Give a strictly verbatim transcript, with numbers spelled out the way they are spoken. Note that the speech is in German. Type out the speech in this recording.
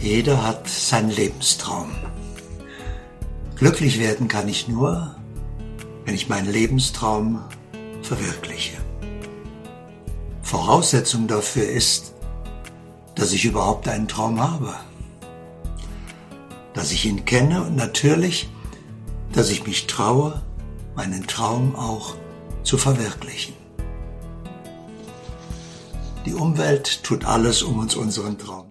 Jeder hat seinen Lebenstraum. Glücklich werden kann ich nur, wenn ich meinen Lebenstraum verwirkliche. Voraussetzung dafür ist, dass ich überhaupt einen Traum habe, dass ich ihn kenne und natürlich, dass ich mich traue, meinen Traum auch zu verwirklichen. Die Umwelt tut alles, um uns unseren Traum